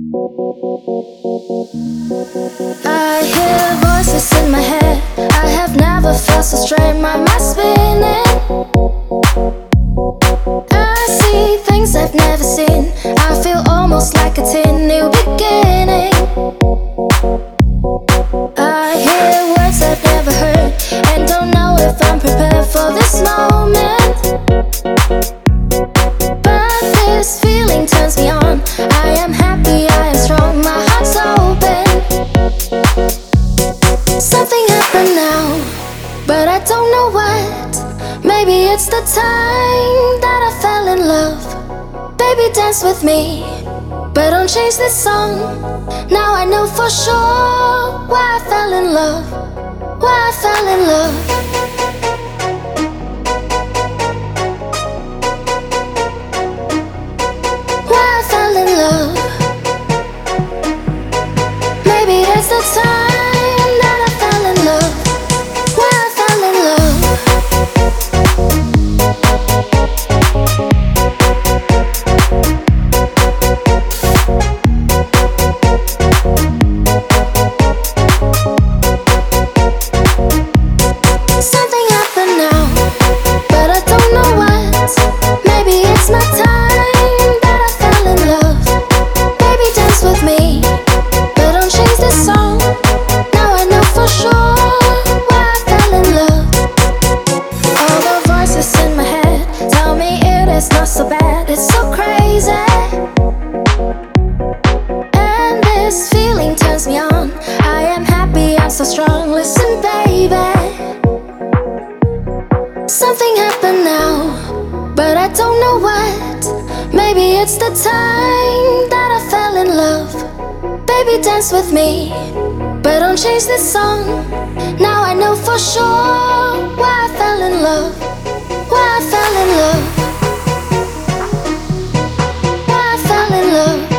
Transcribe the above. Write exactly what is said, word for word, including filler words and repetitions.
I hear voices in my head. I have never felt so straight, my mind spinning. I see things I've never seen. I feel almost like it's a new beginning. I hear words I've never heard and don't know if I'm prepared for this moment. But this feeling turns me on. I am happy, I am strong, my heart's open. Something happened now, but I don't know what. Maybe it's the time that I fell in love. Baby, dance with me, but don't change this song. Now I know for sure why I fell in love. Why I fell in love. Why I fell in love. Maybe it's the time that I fell in love. Why I fell in love. Something happened now, but I don't know what. Maybe it's my time that I fell in love. Baby, dance with me, but don't change this song. Now I know for sure why I fell in love. All the voices in my head tell me it is not so bad. It's so crazy, and this feeling turns me on. I am happy, I'm so strong. Listen, baby. Something happened now, but I don't know what. Maybe it's the time that I fell in love. Baby, dance with me, but don't change this song. Now I know for sure why I fell in love. Why I fell in love. Why I fell in love.